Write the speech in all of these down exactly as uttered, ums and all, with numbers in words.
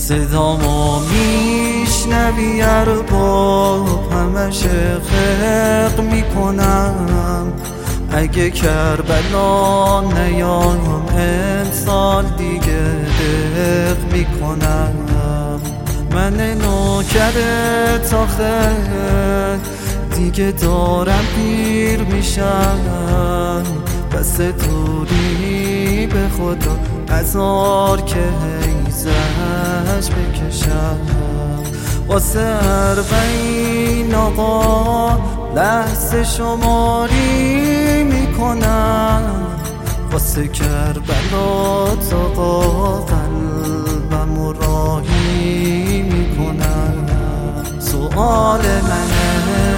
صدامو میشنوی ارباب همش خلق میکنم. اگه کربلا نیام امسال دیگه دق میکنم. من نوکرت آخه دیگه دارم پیر میشم. بس دوری به خدا هزار که حیزش بکشم. واسه اربعین آقا لحظه شماری میکنم. واسه کربلا آقا قلبم راهی میکنم. سؤال منه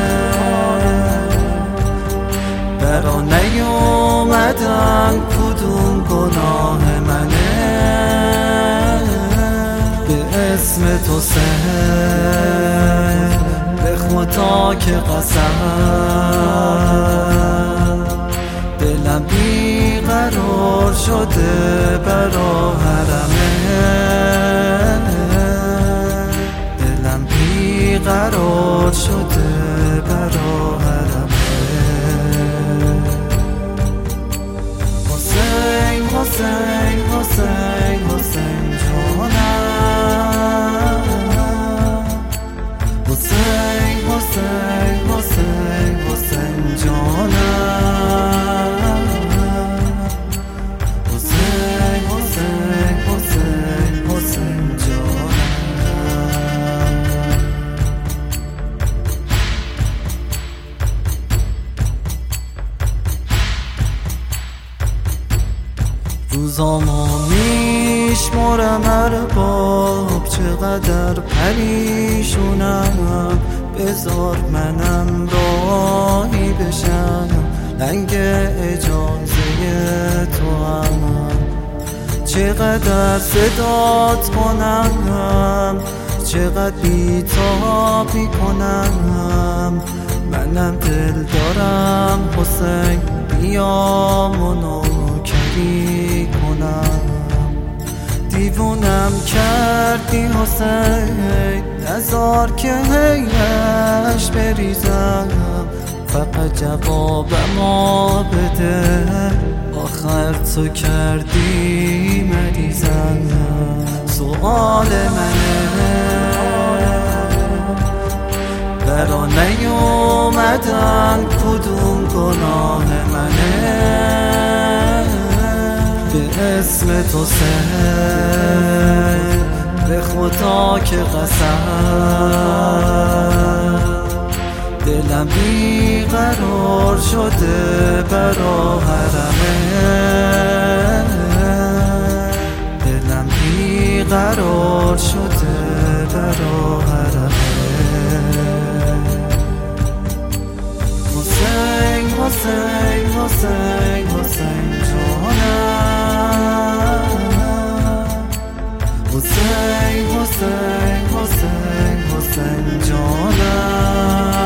برا نیومدن کدوم گناه منه. به اسم تو سر به خدا که قسم دلم بیقرار شده برا حرمه. دلم بیقرار شده برا حرمه. حسین حسین حسین حسین جانم. حسین حسین حسین حسین جانم. حسین حسین حسین حسین جانم. روزامو میشمارم ارباب چقدر پریشونم. بذار منم راهی بشم لنگ اجازه تو هم. چقدر صدات کنم چقدر بیتابی کنم. منم دل دارم حسین بیام و نوکری کنم. دیوونم کردی حسین نزار که هیش بریزم. فقط جوابمو بده آخر تو کردی مریضم. سؤال منه برا نیومدن کدوم گناه منه. به اسم تو سر به خدا که قسم دلم بیقرار شده برا حرمه. دلم بیقرار شده برا حرمه. حسین حسین حسین حسین جانم. حسین حسین حسین حسین جانم.